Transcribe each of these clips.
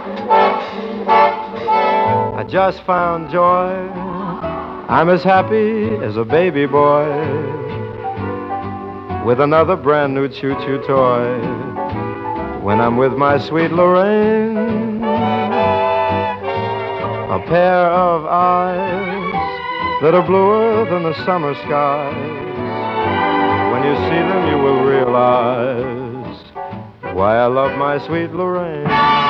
I just found joy. I'm as happy as a baby boy with another brand new choo-choo toy. When I'm with my sweet Lorraine, a pair of eyes that are bluer than the summer skies. When you see them, you will realize why I love my sweet Lorraine.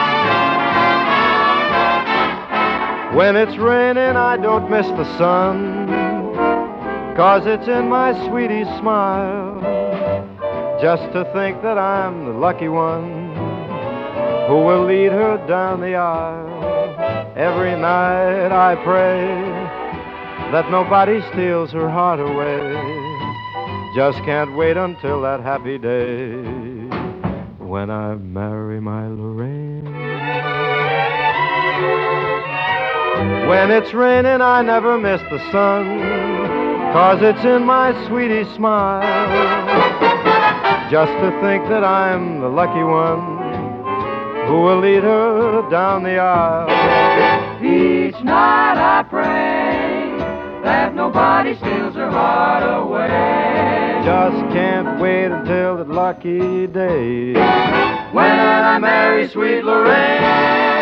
When it's raining, I don't miss the sun, 'cause it's in my sweetie's smile. Just to think that I'm the lucky one who will lead her down the aisle. Every night I pray that nobody steals her heart away. Just can't wait until that happy day when I marry my Lorraine. When it's raining, I never miss the sun, 'cause it's in my sweetie's smile. Just to think that I'm the lucky one who will lead her down the aisle. Each night I pray that nobody steals her heart away. Just can't wait until that lucky day when I marry sweet Lorraine.